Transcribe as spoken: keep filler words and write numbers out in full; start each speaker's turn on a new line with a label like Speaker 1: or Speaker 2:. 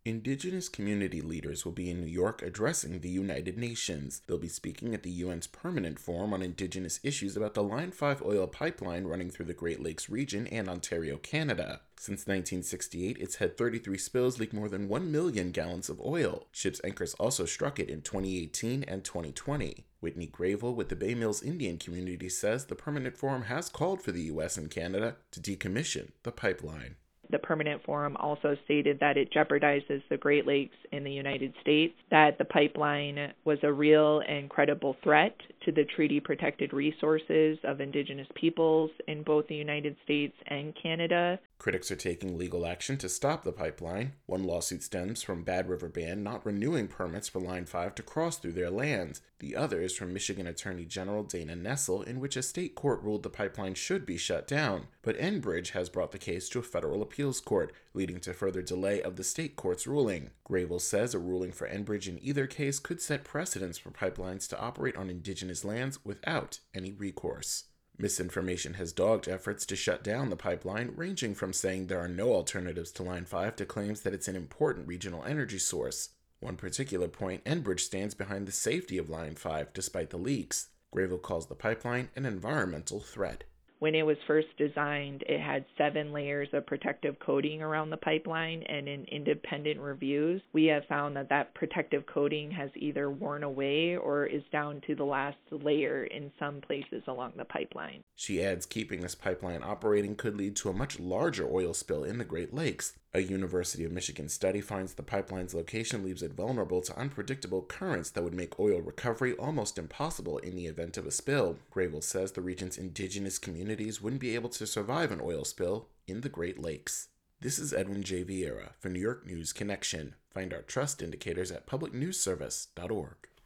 Speaker 1: Indigenous community leaders will be in New York addressing the United Nations. They'll be speaking at the U N's Permanent Forum on Indigenous issues about the Line five oil pipeline running through the Great Lakes region and Ontario, Canada. Since nineteen sixty-eight, it's had thirty-three spills leak more than one million gallons of oil. Ship's anchors also struck it in twenty eighteen and twenty twenty. Whitney Gravel with the Bay Mills Indian community says the Permanent Forum has called for the U S and Canada to decommission the pipeline.
Speaker 2: The Permanent Forum also stated that it jeopardizes the Great Lakes in the United States, that the pipeline was a real and credible threat to the treaty-protected resources of Indigenous peoples in both the United States and Canada.
Speaker 1: Critics are taking legal action to stop the pipeline. One lawsuit stems from Bad River Band not renewing permits for Line five to cross through their lands. The other is from Michigan Attorney General Dana Nessel, in which a state court ruled the pipeline should be shut down. But Enbridge has brought the case to a federal appeals court, leading to further delay of the state court's ruling. Gravel says a ruling for Enbridge in either case could set precedents for pipelines to operate on Indigenous lands without any recourse. Misinformation has dogged efforts to shut down the pipeline, ranging from saying there are no alternatives to Line five to claims that it's an important regional energy source. One particular point, Enbridge stands behind the safety of Line five despite the leaks. Gravel calls the pipeline an environmental threat.
Speaker 2: When it was first designed, it had seven layers of protective coating around the pipeline, and in independent reviews, we have found that that protective coating has either worn away or is down to the last layer in some places along the pipeline.
Speaker 1: She adds keeping this pipeline operating could lead to a much larger oil spill in the Great Lakes. A University of Michigan study finds the pipeline's location leaves it vulnerable to unpredictable currents that would make oil recovery almost impossible in the event of a spill. Gravel says the region's indigenous communities wouldn't be able to survive an oil spill in the Great Lakes. This is Edwin J. Vieira for New York News Connection. Find our trust indicators at public news service dot org.